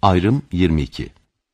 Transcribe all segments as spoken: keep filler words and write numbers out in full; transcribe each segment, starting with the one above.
Ayrım yirmi iki.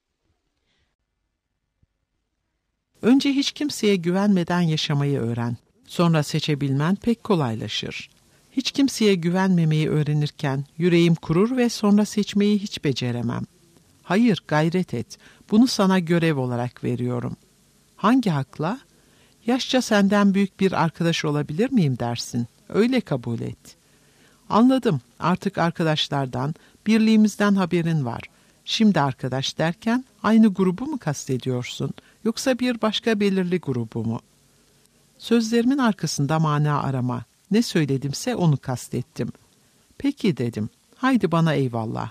Önce hiç kimseye güvenmeden yaşamayı öğren. Sonra seçebilmen pek kolaylaşır. Hiç kimseye güvenmemeyi öğrenirken yüreğim kurur ve sonra seçmeyi hiç beceremem. Hayır, gayret et. Bunu sana görev olarak veriyorum. Hangi hakla? Yaşça senden büyük bir arkadaş olabilir miyim dersin. Öyle kabul et. Anladım. Artık arkadaşlardan, birliğimizden haberin var. Şimdi arkadaş derken aynı grubu mu kastediyorsun, yoksa bir başka belirli grubu mu? Sözlerimin arkasında mana arama. Ne söyledimse onu kastettim. Peki dedim. Haydi bana eyvallah.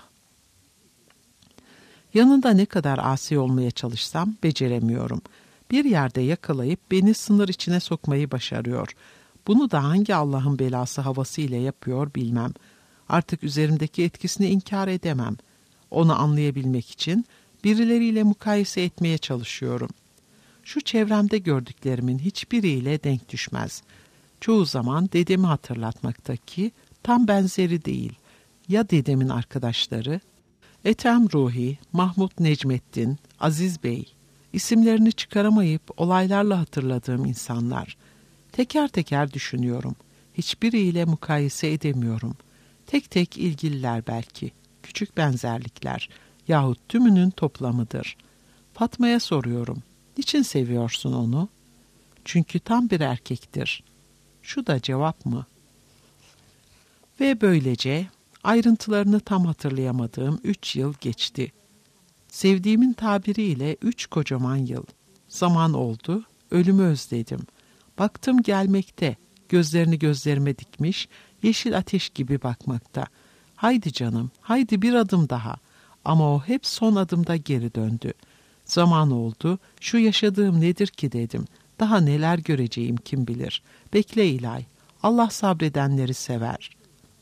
Yanında ne kadar asi olmaya çalışsam beceremiyorum. Bir yerde yakalayıp beni sınır içine sokmayı başarıyor. Bunu da hangi Allah'ın belası havası ile yapıyor bilmem. Artık üzerimdeki etkisini inkar edemem. Onu anlayabilmek için birileriyle mukayese etmeye çalışıyorum. Şu çevremde gördüklerimin hiçbiriyle denk düşmez. Çoğu zaman dedemi hatırlatmakta ki tam benzeri değil. Ya dedemin arkadaşları? Ethem Ruhi, Mahmut Necmettin, Aziz Bey, isimlerini çıkaramayıp olaylarla hatırladığım insanlar. Teker teker düşünüyorum. Hiçbiriyle mukayese edemiyorum. Tek tek ilgililer belki. Küçük benzerlikler yahut tümünün toplamıdır. Fatma'ya soruyorum. Niçin seviyorsun onu? Çünkü tam bir erkektir. Şu da cevap mı? Ve böylece ayrıntılarını tam hatırlayamadığım üç yıl geçti. Sevdiğimin tabiriyle üç kocaman yıl. Zaman oldu, ölümü özledim. Baktım gelmekte, gözlerini gözlerime dikmiş, yeşil ateş gibi bakmakta. Haydi canım, haydi bir adım daha. Ama o hep son adımda geri döndü. Zaman oldu, şu yaşadığım nedir ki dedim. Daha neler göreceğim kim bilir. Bekle İlay, Allah sabredenleri sever.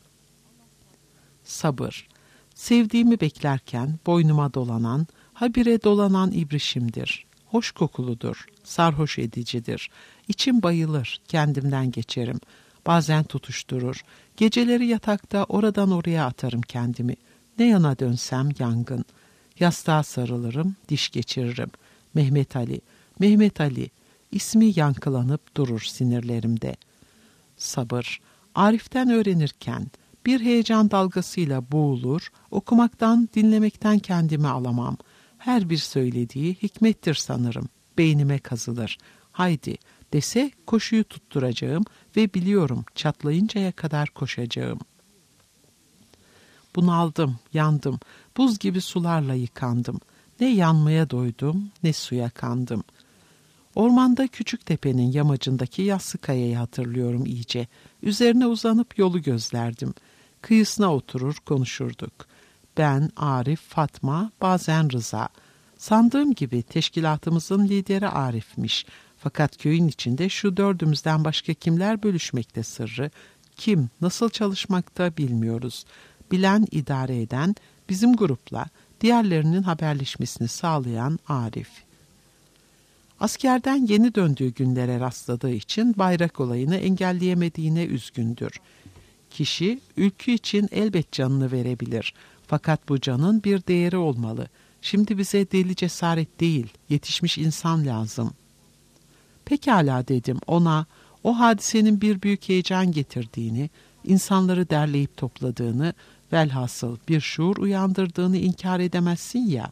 Sabır, sevdiğimi beklerken boynuma dolanan, habire dolanan ibrişimdir. Hoş kokuludur, sarhoş edicidir. İçim bayılır, kendimden geçerim. Bazen tutuşturur. Geceleri yatakta oradan oraya atarım kendimi. Ne yana dönsem yangın. Yastığa sarılırım, diş geçiririm. Mehmet Ali, Mehmet Ali. İsmi yankılanıp durur sinirlerimde. Sabır, Arif'ten öğrenirken bir heyecan dalgasıyla boğulur, okumaktan, dinlemekten kendimi alamam. Her bir söylediği hikmettir sanırım. Beynime kazılır. Haydi dese koşuyu tutturacağım ve biliyorum çatlayıncaya kadar koşacağım. Bunaldım, yandım, buz gibi sularla yıkandım. Ne yanmaya doydum, ne suya kandım. Ormanda küçük tepenin yamacındaki yassı kayayı hatırlıyorum iyice. Üzerine uzanıp yolu gözlerdim. Kıyısına oturur konuşurduk. Ben, Arif, Fatma, bazen Rıza. Sandığım gibi teşkilatımızın lideri Arif'miş. Fakat köyün içinde şu dördümüzden başka kimler bölüşmekte sırrı, kim, nasıl çalışmakta bilmiyoruz. Bilen, idare eden, bizim grupla diğerlerinin haberleşmesini sağlayan Arif. Askerden yeni döndüğü günlere rastladığı için bayrak olayını engelleyemediğine üzgündür. Kişi ülkü için elbet canını verebilir. Fakat bu canın bir değeri olmalı. Şimdi bize deli cesaret değil, yetişmiş insan lazım. Pekala dedim ona, o hadisenin bir büyük heyecan getirdiğini, insanları derleyip topladığını, velhasıl bir şuur uyandırdığını inkar edemezsin ya.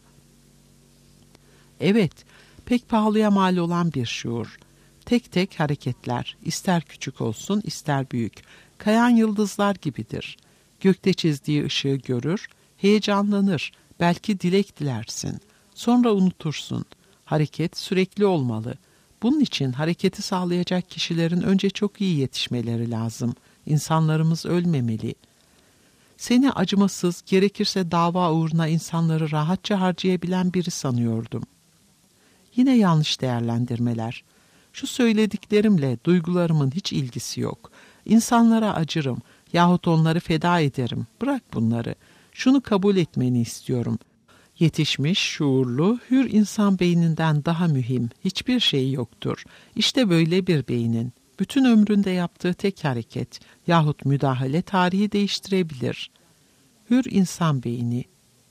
Evet, pek pahalıya mal olan bir şuur. Tek tek hareketler, ister küçük olsun ister büyük, kayan yıldızlar gibidir. Gökte çizdiği ışığı görür, heyecanlanır, belki dilek dilersin. Sonra unutursun. Hareket sürekli olmalı. Bunun için hareketi sağlayacak kişilerin önce çok iyi yetişmeleri lazım. İnsanlarımız ölmemeli. Seni acımasız, gerekirse dava uğruna insanları rahatça harcayabilen biri sanıyordum. Yine yanlış değerlendirmeler. Şu söylediklerimle duygularımın hiç ilgisi yok. İnsanlara acırım yahut onları feda ederim. Bırak bunları. Şunu kabul etmeni istiyorum. Yetişmiş, şuurlu, hür insan beyninden daha mühim hiçbir şey yoktur. İşte böyle bir beynin bütün ömründe yaptığı tek hareket yahut müdahale tarihi değiştirebilir. Hür insan beyni.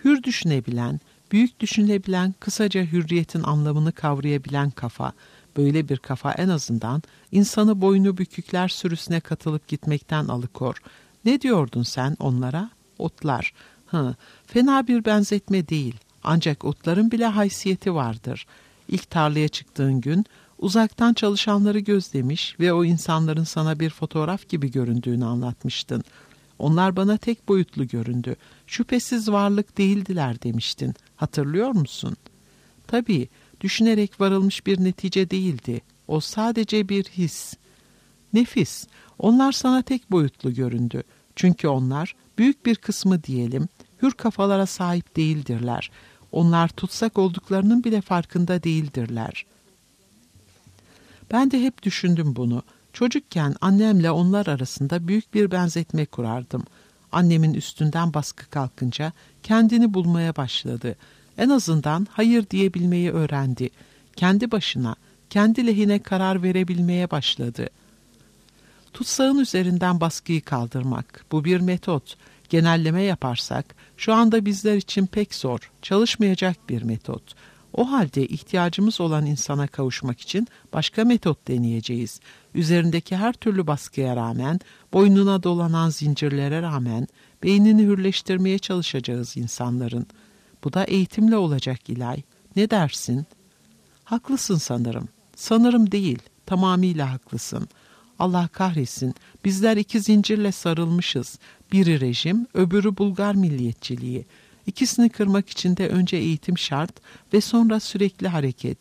Hür düşünebilen, büyük düşünebilen, kısaca hürriyetin anlamını kavrayabilen kafa, böyle bir kafa en azından insanı boynu bükükler sürüsüne katılıp gitmekten alıkor. Ne diyordun sen onlara? Otlar. Hı, fena bir benzetme değil. Ancak otların bile haysiyeti vardır. İlk tarlaya çıktığın gün uzaktan çalışanları gözlemiş ve o insanların sana bir fotoğraf gibi göründüğünü anlatmıştın. Onlar bana tek boyutlu göründü. Şüphesiz varlık değildiler demiştin. Hatırlıyor musun? Tabii, düşünerek varılmış bir netice değildi. O sadece bir his. Nefis. Onlar sana tek boyutlu göründü. Çünkü onlar, büyük bir kısmı diyelim, hür kafalara sahip değildirler. Onlar tutsak olduklarının bile farkında değildirler. Ben de hep düşündüm bunu. Çocukken annemle onlar arasında büyük bir benzetme kurardım. Annemin üstünden baskı kalkınca kendini bulmaya başladı. En azından hayır diyebilmeyi öğrendi. Kendi başına, kendi lehine karar verebilmeye başladı. Tutsağın üzerinden baskıyı kaldırmak, bu bir metot. Genelleme yaparsak, şu anda bizler için pek zor, çalışmayacak bir metot. O halde ihtiyacımız olan insana kavuşmak için başka metot deneyeceğiz. Üzerindeki her türlü baskıya rağmen, boynuna dolanan zincirlere rağmen, beynini hürleştirmeye çalışacağız insanların. Bu da eğitimle olacak İlay. Ne dersin? Haklısın sanırım. Sanırım değil, tamamıyla haklısın. Allah kahretsin, bizler iki zincirle sarılmışız. Biri rejim, öbürü Bulgar milliyetçiliği. İkisini kırmak için de önce eğitim şart ve sonra sürekli hareket.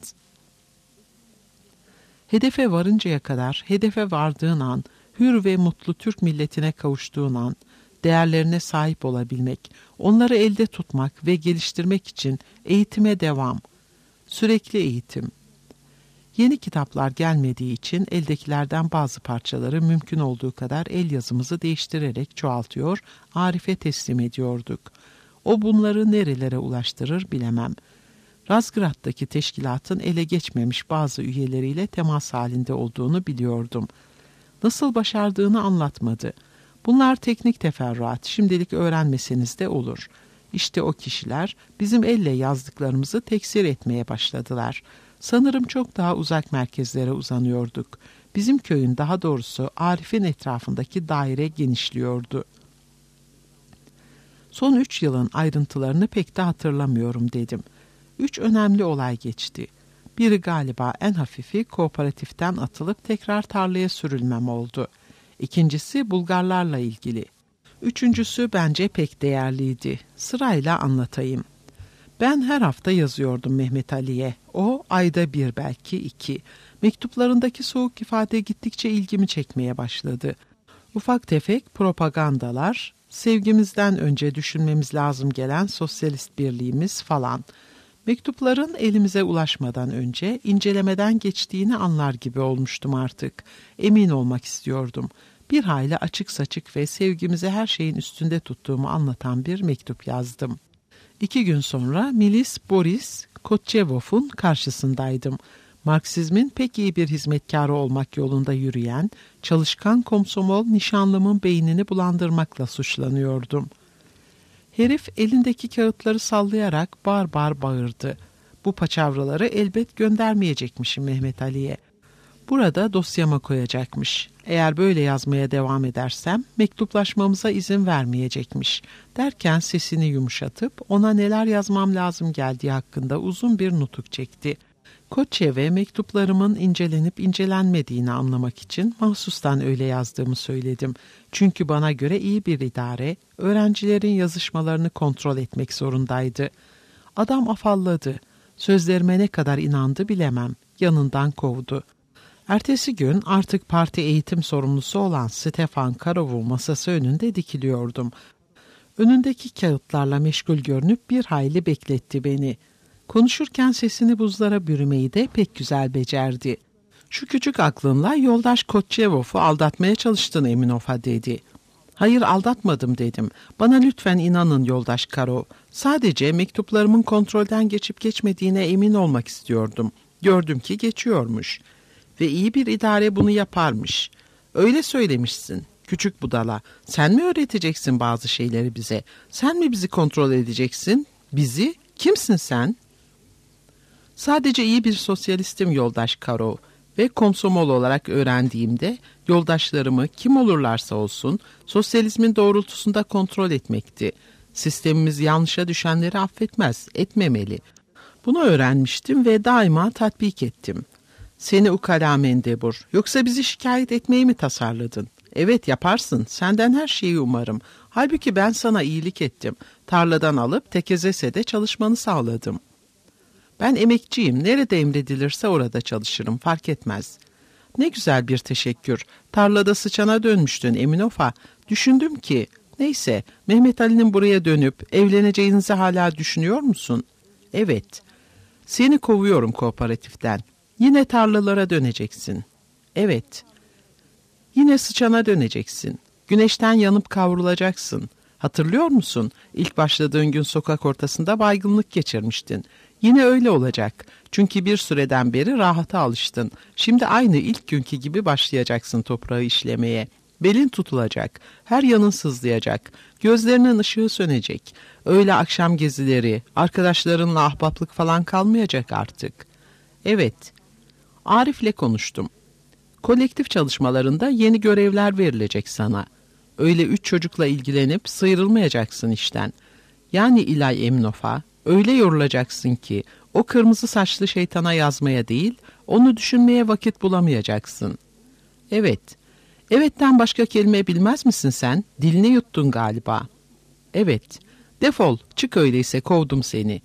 Hedefe varıncaya kadar, hedefe vardığın an, hür ve mutlu Türk milletine kavuştuğun an, değerlerine sahip olabilmek, onları elde tutmak ve geliştirmek için eğitime devam. Sürekli eğitim. Yeni kitaplar gelmediği için eldekilerden bazı parçaları mümkün olduğu kadar el yazımızı değiştirerek çoğaltıyor, Arif'e teslim ediyorduk. O bunları nerelere ulaştırır bilemem. Razgrad'daki teşkilatın ele geçmemiş bazı üyeleriyle temas halinde olduğunu biliyordum. Nasıl başardığını anlatmadı. Bunlar teknik teferruat, şimdilik öğrenmeseniz de olur. İşte o kişiler bizim elle yazdıklarımızı teksir etmeye başladılar. Sanırım çok daha uzak merkezlere uzanıyorduk. Bizim köyün, daha doğrusu Arif'in etrafındaki daire genişliyordu. Son üç yılın ayrıntılarını pek de hatırlamıyorum dedim. Üç önemli olay geçti. Biri galiba en hafifi kooperatiften atılıp tekrar tarlaya sürülmem oldu. İkincisi Bulgarlarla ilgili. Üçüncüsü bence pek değerliydi. Sırayla anlatayım. Ben her hafta yazıyordum Mehmet Ali'ye. O ayda bir, belki iki. Mektuplarındaki soğuk ifade gittikçe ilgimi çekmeye başladı. Ufak tefek propagandalar, sevgimizden önce düşünmemiz lazım gelen sosyalist birliğimiz falan. Mektupların elimize ulaşmadan önce incelemeden geçtiğini anlar gibi olmuştum artık. Emin olmak istiyordum. Bir hayli açık saçık ve sevgimizi her şeyin üstünde tuttuğumu anlatan bir mektup yazdım. İki gün sonra Milis Boris Kotchevov'un karşısındaydım. Marksizmin pek iyi bir hizmetkarı olmak yolunda yürüyen, çalışkan komsomol nişanlımın beynini bulandırmakla suçlanıyordum. Herif elindeki kağıtları sallayarak bar bar bağırdı. Bu paçavraları elbet göndermeyecekmişim Mehmet Ali'ye. Burada dosyama koyacakmış. Eğer böyle yazmaya devam edersem mektuplaşmamıza izin vermeyecekmiş. Derken sesini yumuşatıp ona neler yazmam lazım geldiği hakkında uzun bir nutuk çekti. Koçev'e mektuplarımın incelenip incelenmediğini anlamak için mahsustan öyle yazdığımı söyledim. Çünkü bana göre iyi bir idare, öğrencilerin yazışmalarını kontrol etmek zorundaydı. Adam afalladı. Sözlerime ne kadar inandı bilemem. Yanından kovdu. Ertesi gün artık parti eğitim sorumlusu olan Stefan Karov'un masası önünde dikiliyordum. Önündeki kağıtlarla meşgul görünüp bir hayli bekletti beni. Konuşurken sesini buzlara bürümeyi de pek güzel becerdi. Şu küçük aklınla yoldaş Kotchevov'u aldatmaya çalıştın Eminof'a dedi. Hayır, aldatmadım dedim. Bana lütfen inanın yoldaş Karov. Sadece mektuplarımın kontrolden geçip geçmediğine emin olmak istiyordum. Gördüm ki geçiyormuş. Ve iyi bir idare bunu yaparmış. Öyle söylemişsin. Küçük budala, sen mi öğreteceksin bazı şeyleri bize? Sen mi bizi kontrol edeceksin? Bizi? Kimsin sen? Sadece iyi bir sosyalistim yoldaş Karo ve komsomol olarak öğrendiğimde yoldaşlarımı kim olurlarsa olsun sosyalizmin doğrultusunda kontrol etmekti. Sistemimiz yanlışa düşenleri affetmez, etmemeli. Bunu öğrenmiştim ve daima tatbik ettim. Seni ukala mendebur, yoksa bizi şikayet etmeyi mi tasarladın? Evet yaparsın, senden her şeyi umarım. Halbuki ben sana iyilik ettim. Tarladan alıp tekezesede çalışmanı sağladım. Ben emekçiyim, nerede emredilirse orada çalışırım, fark etmez. Ne güzel bir teşekkür. Tarlada sıçana dönmüştün Eminofa. Düşündüm ki, neyse Mehmet Ali'nin buraya dönüp evleneceğinizi hala düşünüyor musun? Evet. Seni kovuyorum kooperatiften. Yine tarlalara döneceksin. Evet. Yine sıçana döneceksin. Güneşten yanıp kavrulacaksın. Hatırlıyor musun? İlk başladığın gün sokak ortasında baygınlık geçirmiştin. Yine öyle olacak. Çünkü bir süreden beri rahata alıştın. Şimdi aynı ilk günkü gibi başlayacaksın toprağı işlemeye. Belin tutulacak. Her yanın sızlayacak. Gözlerinin ışığı sönecek. Öyle akşam gezileri, arkadaşlarınla ahbaplık falan kalmayacak artık. Evet. Arif'le konuştum. Kolektif çalışmalarında yeni görevler verilecek sana. Öyle üç çocukla ilgilenip sıyrılmayacaksın işten. Yani İlay Eminofa, öyle yorulacaksın ki o kırmızı saçlı şeytana yazmaya değil, onu düşünmeye vakit bulamayacaksın. Evet, evetten başka kelime bilmez misin sen? Dilini yuttun galiba. Evet, defol, çık öyleyse kovdum seni.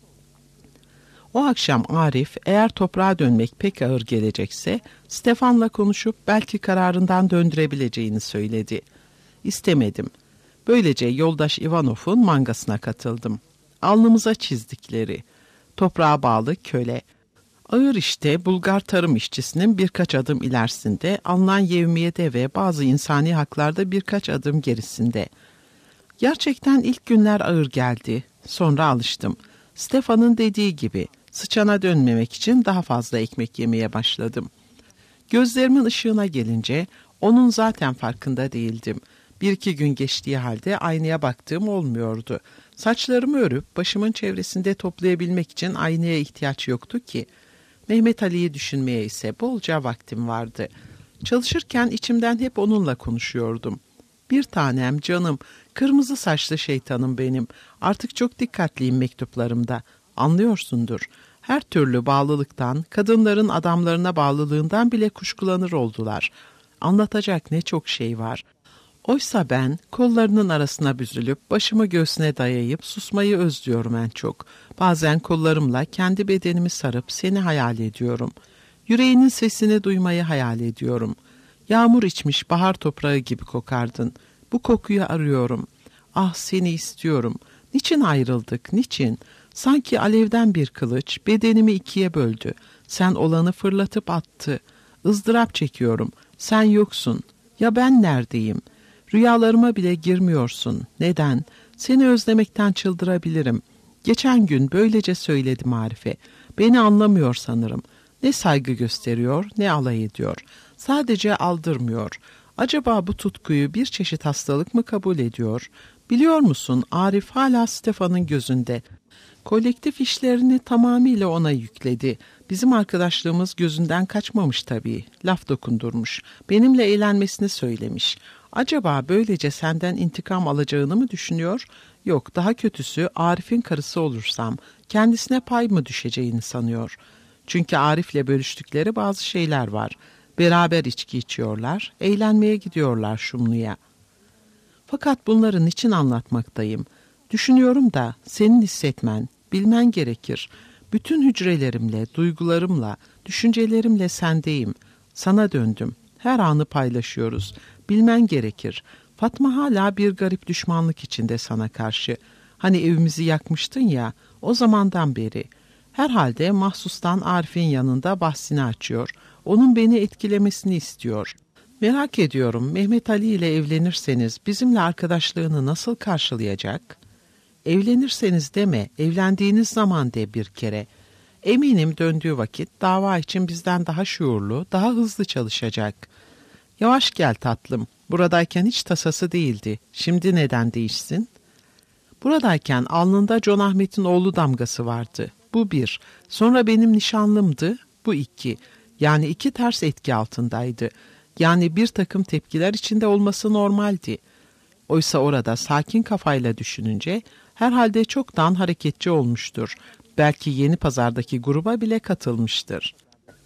O akşam Arif eğer toprağa dönmek pek ağır gelecekse Stefan'la konuşup belki kararından döndürebileceğini söyledi. İstemedim. Böylece yoldaş Ivanov'un mangasına katıldım. Alnımıza çizdikleri. Toprağa bağlı köle. Ağır işte Bulgar tarım işçisinin birkaç adım ilerisinde, alınan yevmiyede ve bazı insani haklarda birkaç adım gerisinde. Gerçekten ilk günler ağır geldi. Sonra alıştım. Stefan'ın dediği gibi sıçana dönmemek için daha fazla ekmek yemeye başladım. Gözlerimin ışığına gelince onun zaten farkında değildim. Bir iki gün geçtiği halde aynaya baktığım olmuyordu. Saçlarımı örüp başımın çevresinde toplayabilmek için aynaya ihtiyaç yoktu ki. Mehmet Ali'yi düşünmeye ise bolca vaktim vardı. Çalışırken içimden hep onunla konuşuyordum. Bir tanem, canım, kırmızı saçlı şeytanım benim. Artık çok dikkatliyim mektuplarımda. Anlıyorsundur. Her türlü bağlılıktan, kadınların adamlarına bağlılığından bile kuşkulanır oldular. Anlatacak ne çok şey var. Oysa ben kollarının arasına büzülüp başımı göğsüne dayayıp susmayı özlüyorum en çok. Bazen kollarımla kendi bedenimi sarıp seni hayal ediyorum. Yüreğinin sesini duymayı hayal ediyorum. Yağmur içmiş bahar toprağı gibi kokardın. Bu kokuyu arıyorum. Ah seni istiyorum. Niçin ayrıldık, niçin? Sanki alevden bir kılıç bedenimi ikiye böldü. Sen olanı fırlatıp attı. Izdırap çekiyorum. Sen yoksun. Ya ben neredeyim? Rüyalarıma bile girmiyorsun. Neden? Seni özlemekten çıldırabilirim. Geçen gün böylece söyledim Arif'e. Beni anlamıyor sanırım. Ne saygı gösteriyor, ne alay ediyor. Sadece aldırmıyor. Acaba bu tutkuyu bir çeşit hastalık mı kabul ediyor? Biliyor musun, Arif hala Stefan'ın gözünde. Kolektif işlerini tamamıyla ona yükledi. Bizim arkadaşlığımız gözünden kaçmamış tabii. Laf dokundurmuş. Benimle eğlenmesini söylemiş. Acaba böylece senden intikam alacağını mı düşünüyor? Yok, daha kötüsü Arif'in karısı olursam kendisine pay mı düşeceğini sanıyor. Çünkü Arif'le bölüştükleri bazı şeyler var. Beraber içki içiyorlar, eğlenmeye gidiyorlar Şumlu'ya. Fakat bunları niçin anlatmaktayım? Düşünüyorum da senin hissetmen, bilmen gerekir. Bütün hücrelerimle, duygularımla, düşüncelerimle sendeyim. Sana döndüm. Her anı paylaşıyoruz. Bilmen gerekir. Fatma hala bir garip düşmanlık içinde sana karşı. Hani evimizi yakmıştın ya, o zamandan beri. Herhalde mahsustan Arif'in yanında bahsini açıyor. Onun beni etkilemesini istiyor. Merak ediyorum, Mehmet Ali ile evlenirseniz bizimle arkadaşlığını nasıl karşılayacak? Evlenirseniz deme, evlendiğiniz zaman de bir kere. Eminim döndüğü vakit dava için bizden daha şuurlu, daha hızlı çalışacak. Yavaş gel tatlım, buradayken hiç tasası değildi. Şimdi neden değişsin? Buradayken alnında John Ahmet'in oğlu damgası vardı. Bu bir. Sonra benim nişanlımdı. Bu iki. Yani iki ters etki altındaydı. Yani bir takım tepkiler içinde olması normaldi. Oysa orada sakin kafayla düşününce herhalde çoktan hareketçi olmuştur. Belki Yeni Pazar'daki gruba bile katılmıştır.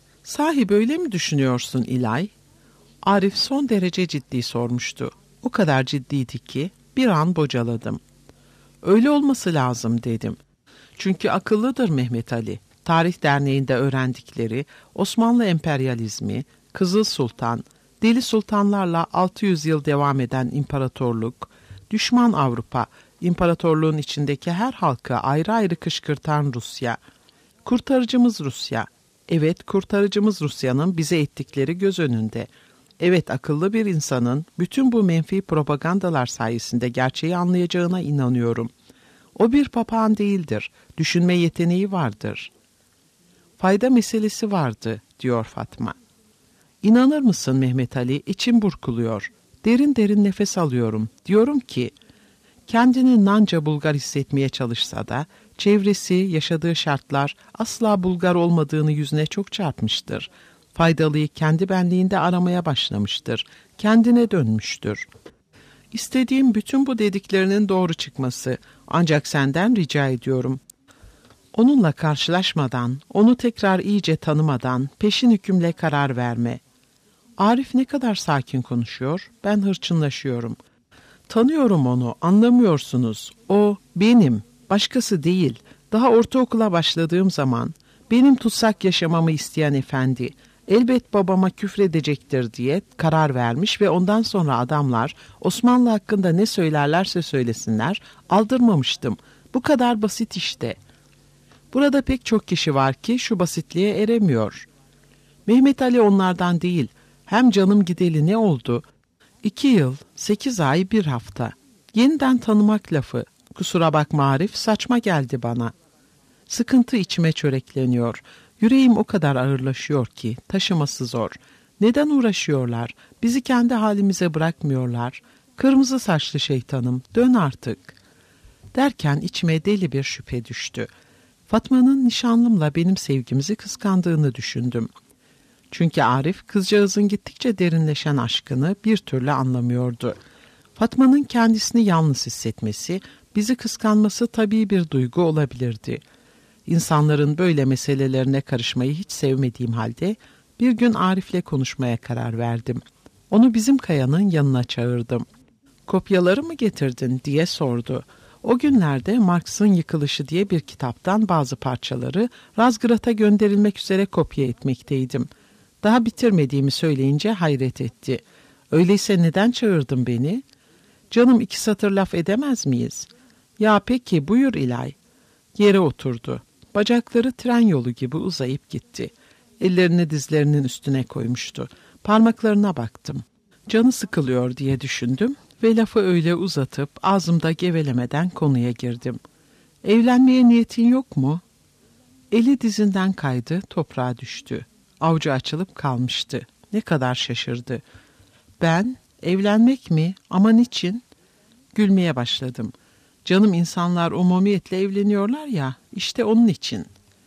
Sahi böyle mi düşünüyorsun İlay? Arif son derece ciddi sormuştu. O kadar ciddiydi ki bir an bocaladım. Öyle olması lazım dedim. Çünkü akıllıdır Mehmet Ali. Tarih Derneği'nde öğrendikleri Osmanlı emperyalizmi, Kızıl Sultan, Deli Sultanlarla altı yüz yıl devam eden imparatorluk, düşman Avrupa, imparatorluğun içindeki her halkı ayrı ayrı kışkırtan Rusya, kurtarıcımız Rusya, evet kurtarıcımız Rusya'nın bize ettikleri göz önünde. Evet akıllı bir insanın bütün bu menfi propagandalar sayesinde gerçeği anlayacağına inanıyorum. O bir papağan değildir, düşünme yeteneği vardır. Fayda meselesi vardı, diyor Fatma. İnanır mısın Mehmet Ali, içim burkuluyor. Derin derin nefes alıyorum. Diyorum ki, kendini nanca Bulgar hissetmeye çalışsa da, çevresi, yaşadığı şartlar asla Bulgar olmadığını yüzüne çok çarpmıştır. Faydalıyı kendi benliğinde aramaya başlamıştır. Kendine dönmüştür. İstediğim bütün bu dediklerinin doğru çıkması. Ancak senden rica ediyorum. Onunla karşılaşmadan, onu tekrar iyice tanımadan peşin hükümle karar verme. Arif ne kadar sakin konuşuyor, ben hırçınlaşıyorum. Tanıyorum onu, anlamıyorsunuz. O benim, başkası değil. Daha ortaokula başladığım zaman benim tutsak yaşamamı isteyen efendi, elbet babama küfredecektir diye karar vermiş ve ondan sonra adamlar Osmanlı hakkında ne söylerlerse söylesinler, aldırmamıştım. Bu kadar basit işte. Burada pek çok kişi var ki şu basitliğe eremiyor. Mehmet Ali onlardan değil. Hem canım gideli ne oldu? İki yıl, sekiz ay, bir hafta. Yeniden tanımak lafı. Kusura bakma Arif, saçma geldi bana. Sıkıntı içime çörekleniyor. Yüreğim o kadar ağırlaşıyor ki taşıması zor. Neden uğraşıyorlar? Bizi kendi halimize bırakmıyorlar. Kırmızı saçlı şeytanım, dön artık. Derken içime deli bir şüphe düştü. Fatma'nın nişanlımla benim sevgimizi kıskandığını düşündüm. Çünkü Arif kızcağızın gittikçe derinleşen aşkını bir türlü anlamıyordu. Fatma'nın kendisini yalnız hissetmesi, bizi kıskanması tabii bir duygu olabilirdi. İnsanların böyle meselelerine karışmayı hiç sevmediğim halde bir gün Arif'le konuşmaya karar verdim. Onu bizim kayanın yanına çağırdım. "Kopyaları mı getirdin?" diye sordu. O günlerde Marx'ın Yıkılışı diye bir kitaptan bazı parçaları Razgrad'a gönderilmek üzere kopya etmekteydim. Daha bitirmediğimi söyleyince hayret etti. "Öyleyse neden çağırdın beni?" "Canım iki satır laf edemez miyiz?" "Ya peki buyur İlay." Yere oturdu. Bacakları tren yolu gibi uzayıp gitti. Ellerini dizlerinin üstüne koymuştu. Parmaklarına baktım. Canı sıkılıyor diye düşündüm ve lafı öyle uzatıp ağzımda gevelemeden konuya girdim. "Evlenmeye niyetin yok mu?" Eli dizinden kaydı, toprağa düştü. Avucu açılıp kalmıştı. Ne kadar şaşırdı. "Ben? Evlenmek mi? Ama niçin?" Gülmeye başladım. "Canım insanlar umumiyetle evleniyorlar ya, işte onun için."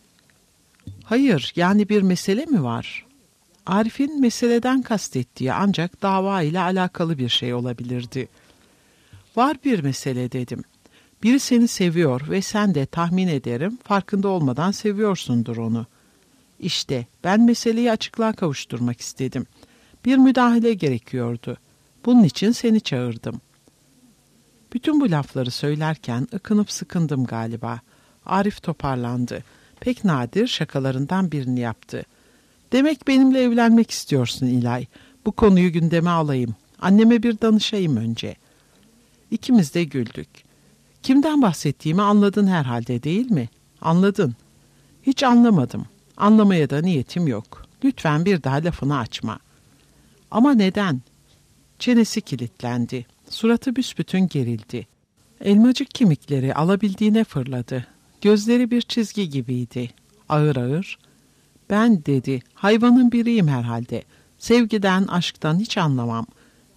"Hayır, yani bir mesele mi var?" Arif'in meseleden kastettiği ancak dava ile alakalı bir şey olabilirdi. "Var bir mesele," dedim. "Biri seni seviyor ve sen de tahmin ederim farkında olmadan seviyorsundur onu. İşte ben meseleyi açıklığa kavuşturmak istedim. Bir müdahale gerekiyordu. Bunun için seni çağırdım." Bütün bu lafları söylerken ıkınıp sıkındım galiba. Arif toparlandı. Pek nadir şakalarından birini yaptı. "Demek benimle evlenmek istiyorsun İlay. Bu konuyu gündeme alayım. Anneme bir danışayım önce." İkimiz de güldük. "Kimden bahsettiğimi anladın herhalde değil mi?" "Anladın." "Hiç anlamadım. Anlamaya da niyetim yok. Lütfen bir daha lafını açma." "Ama neden?" Çenesi kilitlendi. Suratı büsbütün gerildi. Elmacık kemikleri alabildiğine fırladı. Gözleri bir çizgi gibiydi. Ağır ağır, "Ben," dedi, "hayvanın biriyim herhalde. Sevgiden, aşktan hiç anlamam.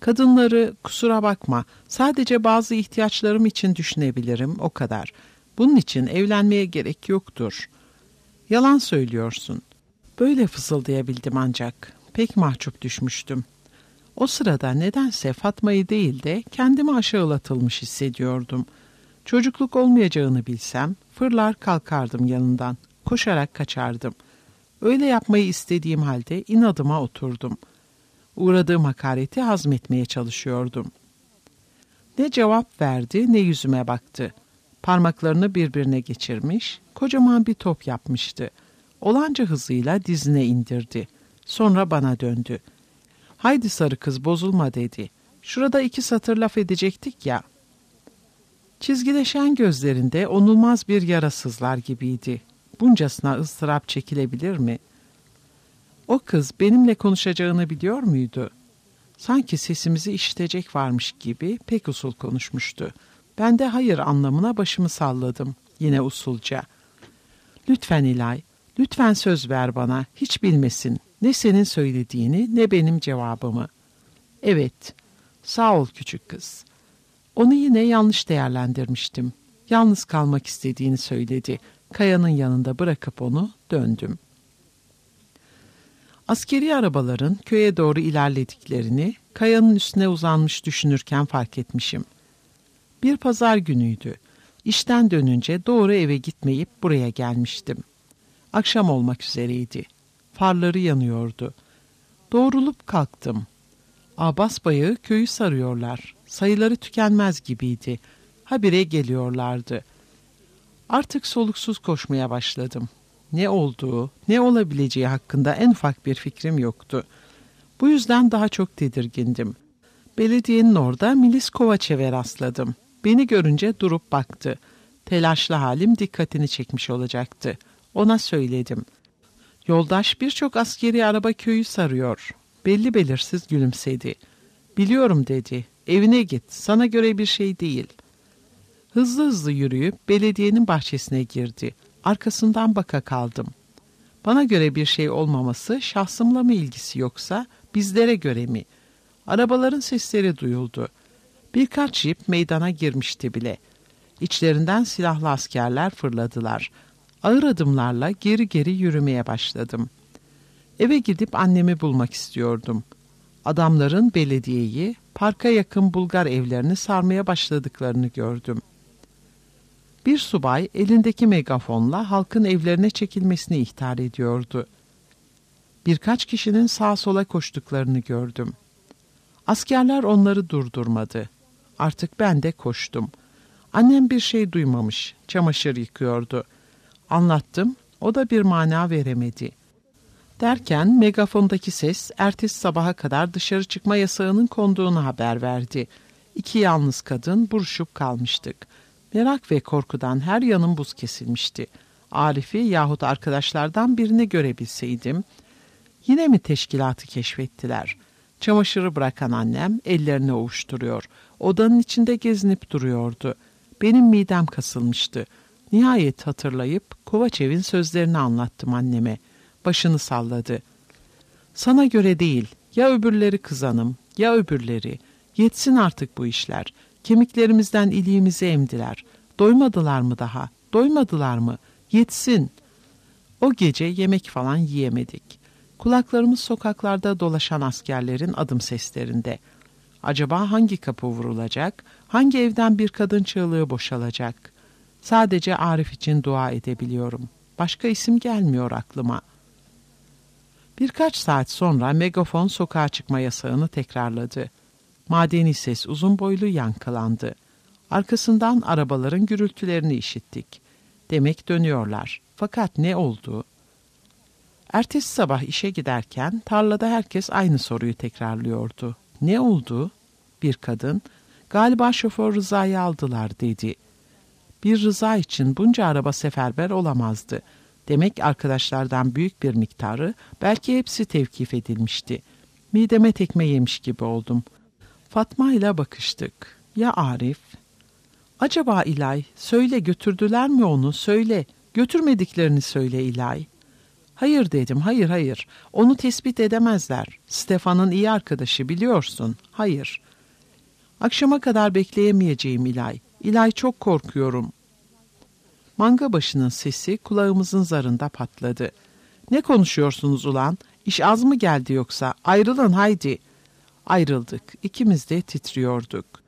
Kadınları kusura bakma, sadece bazı ihtiyaçlarım için düşünebilirim, o kadar. Bunun için evlenmeye gerek yoktur. Yalan söylüyorsun. Böyle fısıldayabildim ancak. Pek mahcup düşmüştüm. O sırada nedense Fatma'yı değil de kendimi aşağılatılmış hissediyordum. Çocukluk olmayacağını bilsem fırlar kalkardım yanından, koşarak kaçardım. Öyle yapmayı istediğim halde inadıma oturdum. Uğradığım hakareti hazmetmeye çalışıyordum. Ne cevap verdi ne yüzüme baktı. Parmaklarını birbirine geçirmiş, kocaman bir top yapmıştı. Olanca hızıyla dizine indirdi. Sonra bana döndü. "Haydi sarı kız, bozulma," dedi. "Şurada iki satır laf edecektik ya." Çizgileşen gözlerinde onulmaz bir yarasızlar gibiydi. Buncasına ıstırap çekilebilir mi? O kız benimle konuşacağını biliyor muydu? Sanki sesimizi işitecek varmış gibi pek usul konuşmuştu. Ben de hayır anlamına başımı salladım. Yine usulca. "Lütfen İlay, lütfen söz ver bana. Hiç bilmesin. Ne senin söylediğini ne benim cevabımı." "Evet, sağ ol küçük kız." Onu yine yanlış değerlendirmiştim. Yalnız kalmak istediğini söyledi. Kayanın yanında bırakıp onu döndüm. Askeri arabaların köye doğru ilerlediklerini kayanın üstüne uzanmış düşünürken fark etmişim. Bir pazar günüydü. İşten dönünce doğru eve gitmeyip buraya gelmiştim. Akşam olmak üzereydi. Farları yanıyordu. Doğrulup kalktım. Abbas bayağı köyü sarıyorlar. Sayıları tükenmez gibiydi. Habire geliyorlardı. Artık soluksuz koşmaya başladım. Ne olduğu, ne olabileceği hakkında en ufak bir fikrim yoktu. Bu yüzden daha çok tedirgindim. Belediyenin orada Milis Kovaçev'e rastladım. Beni görünce durup baktı. Telaşlı halim dikkatini çekmiş olacaktı. Ona söyledim. "Yoldaş birçok askeri araba köyü sarıyor." Belli belirsiz gülümsedi. "Biliyorum," dedi. "Evine git, sana göre bir şey değil." Hızlı hızlı yürüyüp belediyenin bahçesine girdi. Arkasından baka kaldım. Bana göre bir şey olmaması şahsımla mı ilgisi yoksa bizlere göre mi? Arabaların sesleri duyuldu. Birkaç jip meydana girmişti bile. İçlerinden silahlı askerler fırladılar. Ağır adımlarla geri geri yürümeye başladım. Eve gidip annemi bulmak istiyordum. Adamların belediyeyi, parka yakın Bulgar evlerini sarmaya başladıklarını gördüm. Bir subay elindeki megafonla halkın evlerine çekilmesini ihtar ediyordu. Birkaç kişinin sağa sola koştuklarını gördüm. Askerler onları durdurmadı. Artık ben de koştum. Annem bir şey duymamış, çamaşır yıkıyordu. Anlattım, o da bir mana veremedi. Derken megafondaki ses ertesi sabaha kadar dışarı çıkma yasağının konduğunu haber verdi. İki yalnız kadın buruşup kalmıştık. Merak ve korkudan her yanım buz kesilmişti. Arif'i yahut arkadaşlardan birini görebilseydim. Yine mi teşkilatı keşfettiler? Çamaşırı bırakan annem ellerini ovuşturuyor. Odanın içinde gezinip duruyordu. Benim midem kasılmıştı. Nihayet hatırlayıp Kovaçev'in sözlerini anlattım anneme. Başını salladı. "Sana göre değil, ya öbürleri kızanım, ya öbürleri. Yetsin artık bu işler. Kemiklerimizden iliğimizi emdiler. Doymadılar mı daha? Doymadılar mı? Yetsin." O gece yemek falan yiyemedik. Kulaklarımız sokaklarda dolaşan askerlerin adım seslerinde. Acaba hangi kapı vurulacak? Hangi evden bir kadın çığlığı boşalacak? Sadece Arif için dua edebiliyorum. Başka isim gelmiyor aklıma. Birkaç saat sonra megafon sokağa çıkma yasağını tekrarladı. Madeni ses uzun boylu yankılandı. Arkasından arabaların gürültülerini işittik. Demek dönüyorlar. Fakat ne oldu? Ertesi sabah işe giderken tarlada herkes aynı soruyu tekrarlıyordu. Ne oldu? Bir kadın, "Galiba şoför Rıza'yı aldılar," dedi. Bir Rıza için bunca araba seferber olamazdı. Demek arkadaşlardan büyük bir miktarı, belki hepsi tevkif edilmişti. Mideme tekme yemiş gibi oldum. Fatma ile bakıştık. Ya Arif? "Acaba İlay, söyle götürdüler mi onu, söyle. Götürmediklerini söyle İlay." Hayır dedim, hayır hayır. Onu tespit edemezler. Stefan'ın iyi arkadaşı biliyorsun. Hayır. Akşama kadar bekleyemeyeceğim İlay. İlay çok korkuyorum. Manga başının sesi kulağımızın zarında patladı. Ne konuşuyorsunuz ulan? İş az mı geldi yoksa? Ayrılın haydi. Ayrıldık. İkimiz de titriyorduk.